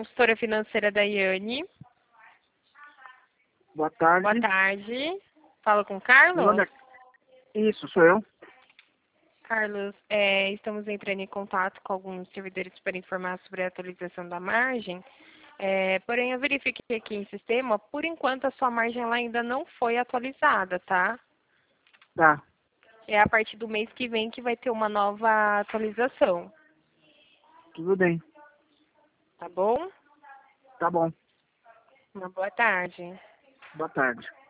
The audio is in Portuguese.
consultora financeira da Iane. Boa tarde. Boa tarde. Falo com o Carlos? Isso, sou eu. Carlos, estamos entrando em contato com alguns servidores para informar sobre a atualização da margem. Porém, eu verifiquei aqui em sistema, por enquanto a sua margem ela ainda não foi atualizada, tá? Tá, É a partir do mês que vem que vai ter uma nova atualização, tudo bem. tá bom? Tá bom. Uma boa tarde. Boa tarde.